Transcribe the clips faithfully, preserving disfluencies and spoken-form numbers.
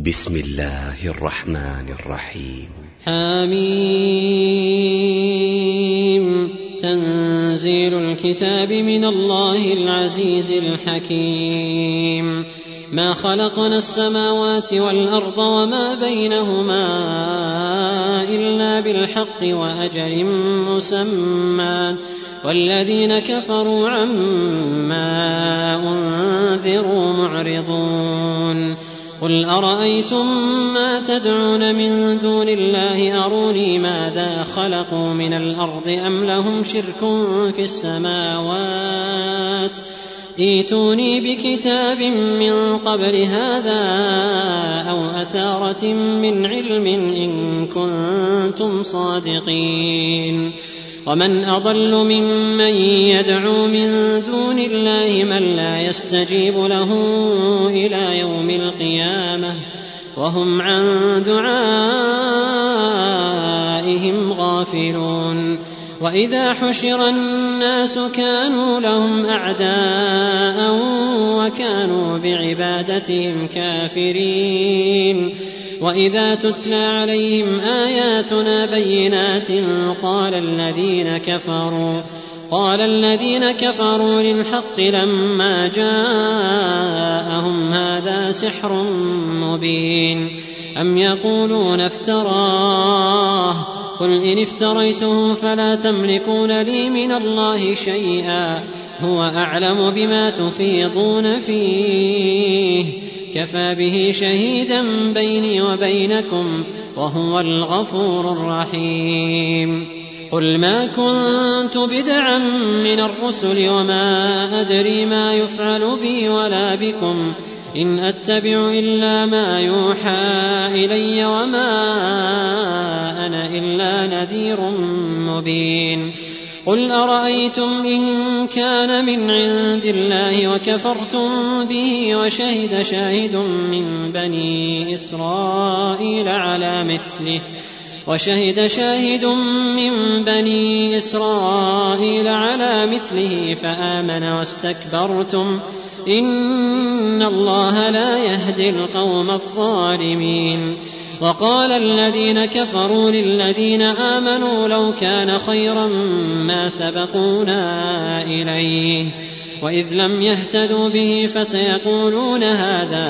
بسم الله الرحمن الرحيم. حميم. تنزيل الكتاب من الله العزيز الحكيم. ما خلقنا السماوات والأرض وما بينهما إلا بالحق وأجل مسمى والذين كفروا عما أنذروا معرضون. قل أرأيتم ما تدعون من دون الله أروني ماذا خلقوا من الأرض أم لهم شرك في السماوات ائتوني بكتاب من قبل هذا أو أثارة من علم إن كنتم صادقين. ومن أضل ممن يدعو من دون الله من لا يستجيب له إلى يوم القيامة وهم عن دعائهم غافلون. وإذا حشر الناس كانوا لهم أعداء وكانوا بعبادتهم كافرين. وإذا تتلى عليهم آياتنا بينات قال الذين كفروا قال الذين كفروا للحق لما جاءهم هذا سحر مبين أم يقولون افتراه قل إن افتريته فلا تملكون لي من الله شيئا هو أعلم بما تفيضون فيه كفى به شهيدا بيني وبينكم وهو الغفور الرحيم. قل ما كنت بدعا من الرسل وما أدري ما يفعل بي ولا بكم إن أتبع إلا ما يوحى إلي وما أنا إلا نذير مبين. قل أرأيتم إن كان من عند الله وكفرتم به وشهد شاهد من بني إسرائيل على مثله وشهد شاهد من بني إسرائيل على مثله فآمن واستكبرتم إن الله لا يهدي القوم الظالمين. وقال الذين كفروا للذين آمنوا لو كان خيرا ما سبقونا إليه وإذ لم يهتدوا به فسيقولون هذا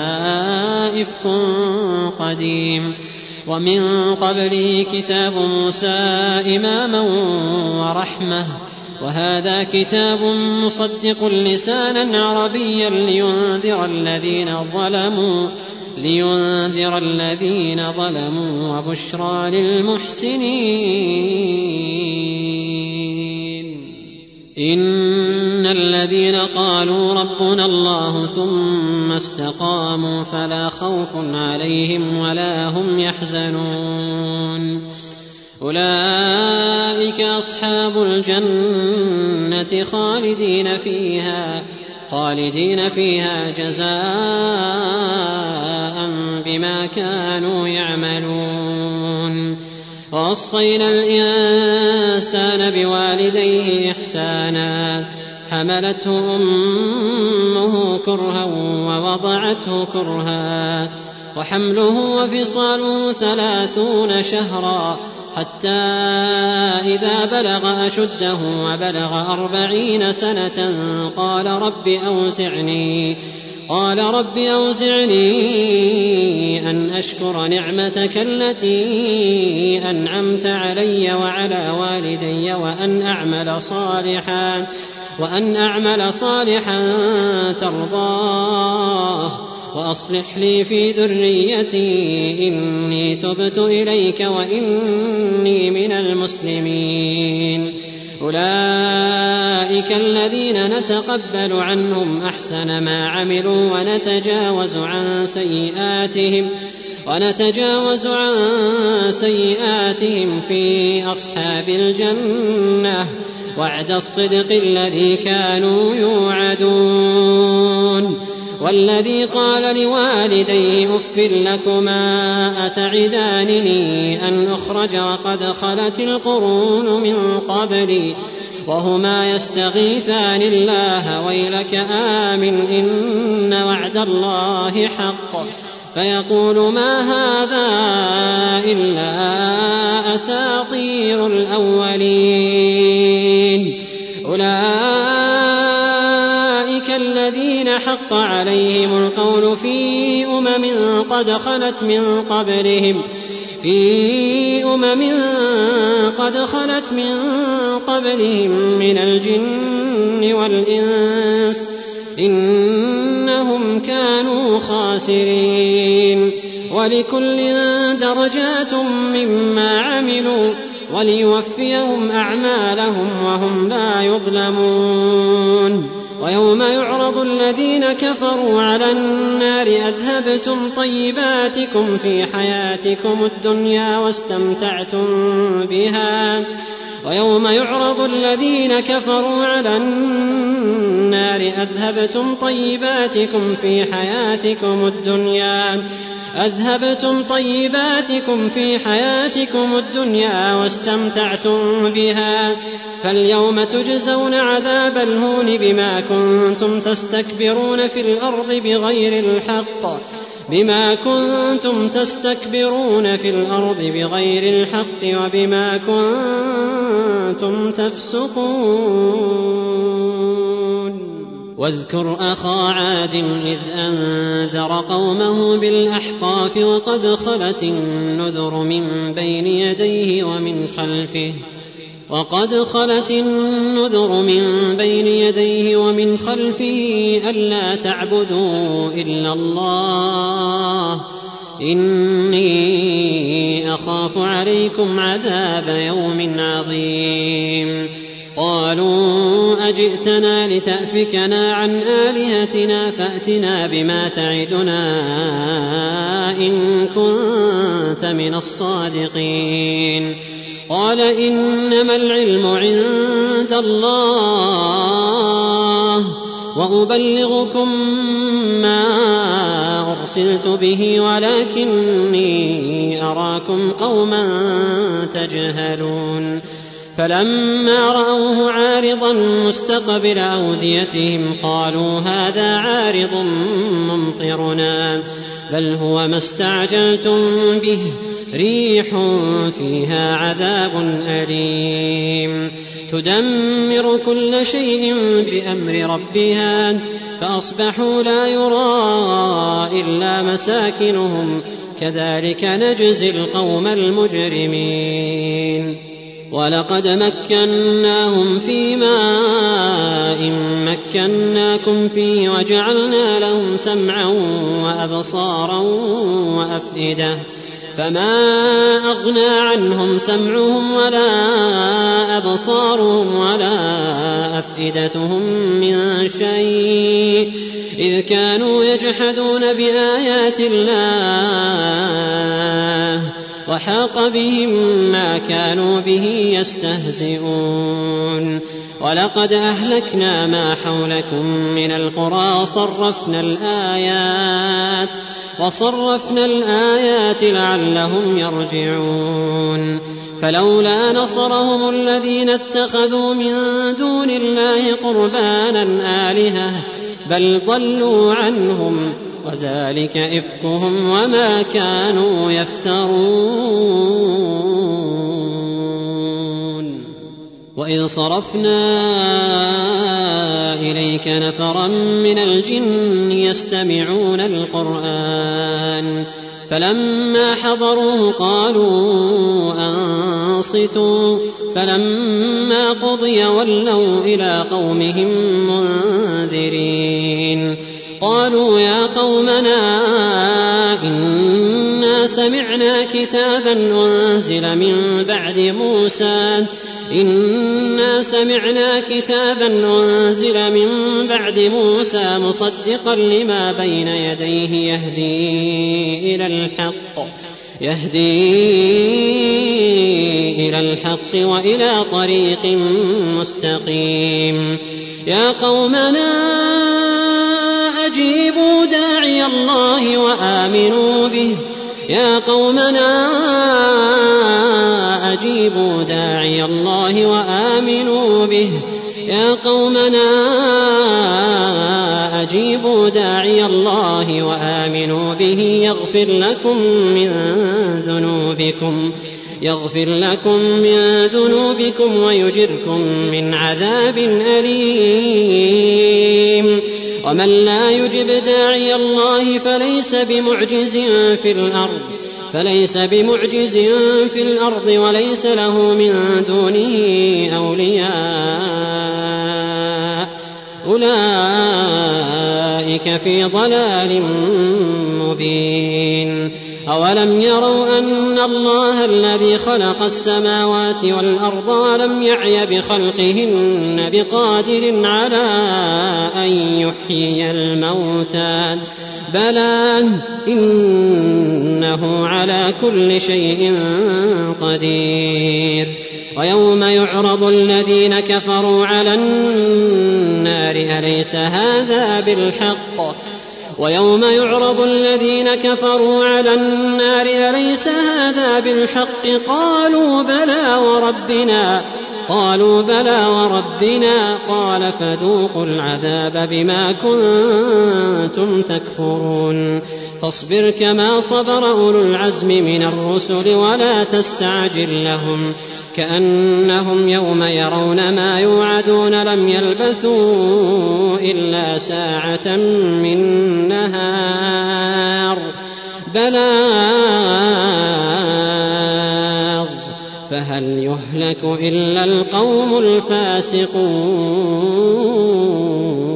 إفك قديم. ومن قبله كتاب موسى إماما ورحمة وهذا كتاب مصدق لسانا عربيا لينذر الذين ظلموا لينذر الذين ظلموا وبشرى للمحسنين. إن الذين قالوا ربنا الله ثم استقاموا فلا خوف عليهم ولا هم يحزنون أولئك أصحاب الجنة خالدين فيها خالدين فيها جزاء بما كانوا يعملون. ووصينا الإنسان بوالديه إحسانا حملته أمه كرها ووضعته كرها وحمله وفصاله ثلاثون شهرا حتى إذا بلغ أشده وبلغ أربعين سنة قال رب أوزعني قال رب أوزعني أن أشكر نعمتك التي أنعمت علي وعلى والدي وأن أعمل صالحا وأن أعمل صالحا ترضاه وأصلح لي في ذريتي إني تبت إليك وإني من المسلمين. أولئك الذين نتقبل عنهم أحسن ما عملوا ونتجاوز عن سيئاتهم ونتجاوز عن سيئاتهم في أصحاب الجنة وعد الصدق الذي كانوا يوعدون. والذي قال لوالديه أف لكما أتعدانني أن أخرج وقد خلت القرون من قبلي وهما يستغيثان الله ويلك آمن إن وعد الله حق فيقول ما هذا إلا أساطير الأولين. أولئك الذين حق عليهم القول في أمم قد خلت من قبلهم في أمم قد خلت من قبلهم من الجن والإنس إنهم كانوا خاسرين. ولكل درجات مما عملوا وليوفيهم أعمالهم وهم لا يظلمون. ويوم يعرض الذين كفروا على النار أذهبتم طيباتكم في حياتكم الدنيا واستمتعتم بها ويوم يعرض الذين كفروا على النار أذهبتم طيباتكم في حياتكم الدنيا أذهبتم طيباتكم في حياتكم الدنيا واستمتعتم بها فاليوم تجزون عذاب الهون بما كنتم تستكبرون في الأرض بغير الحق بما كنتم تستكبرون في الأرض بغير الحق وبما كنتم تفسقون. واذكر أخا عاد إذ أنذر قومه بالأحقاف وقد خلت النذر من بين يديه ومن خلفه وقد خلت النذر من بين يديه ومن خلفه ألا تعبدوا إلا الله إني أخاف عليكم عذاب يوم عظيم. قالوا أجئتنا لتأفكنا عن آلهتنا فأتنا بما تعدنا إن كنت من الصادقين. قال إنما العلم عند الله وأبلغكم ما أرسلت به ولكني أراكم قوما تجهلون. فلما رأوه عارضا مستقبل أوديتهم قالوا هذا عارض ممطرنا بل هو ما استعجلتم به ريح فيها عذاب أليم تدمر كل شيء بأمر ربها فأصبحوا لا يرى إلا مساكنهم كذلك نجزي القوم المجرمين. ولقد مكناهم في ماء مكناكم فيه وجعلنا لهم سمعا وأبصارا وأفئدة فما أغنى عنهم سمعهم ولا أبصارهم ولا أفئدتهم من شيء إذ كانوا يجحدون بآيات الله وحاق بهم ما كانوا به يستهزئون. ولقد أهلكنا ما حولكم من القرى صرفنا الآيات وصرفنا الآيات لعلهم يرجعون. فلولا نصرهم الذين اتخذوا من دون الله قربانا آلهة بل ضلوا عنهم وذلك إفكهم وما كانوا يفترون. وإذ صرفنا إليك نفرا من الجن يستمعون القرآن فلما حضروه قالوا أنصتوا فلما قضي ولوا إلى قومهم منذرين. قالوا يا قومنا إنا سمعنا كتابا أنزل من بعد موسى إنا سمعنا كتابا أنزل من بعد موسى مصدقا لما بين يديه يهدي إلى الحق يهدي إلى الحق وإلى طريق مستقيم. يا قومنا أجيبوا داعي الله وآمنوا به يا قومنا أجيبوا داعي الله وآمنوا به يا قومنا أجيبوا داعي الله وآمنوا به يغفر لكم من ذنوبكم يغفر لكم من ذنوبكم ويجركم من عذاب أليم. ومن لا يجب داعي الله فليس بمعجز في الأرض فليس بمعجز في الأرض وليس له من دونه أولياء أولئك في ضلال مبين. أولم يروا أن الله الذي خلق السماوات والأرض ولم يعي بخلقهن بقادر على أن يحيي الموتى بلى إنه على كل شيء قدير. ويوم يعرض الذين كفروا على النار أليس هذا بالحق ويوم يعرض الذين كفروا على النار أليس هذا بالحق قالوا بلى وربنا قالوا بلى وربنا قال فذوقوا العذاب بما كنتم تكفرون. فاصبر كما صبر أولو العزم من الرسل ولا تستعجل لهم كأنهم يوم يرون ما يوعدون لم يلبثوا إلا ساعة من نهار بلاغ فهل يهلك إلا القوم الفاسقون.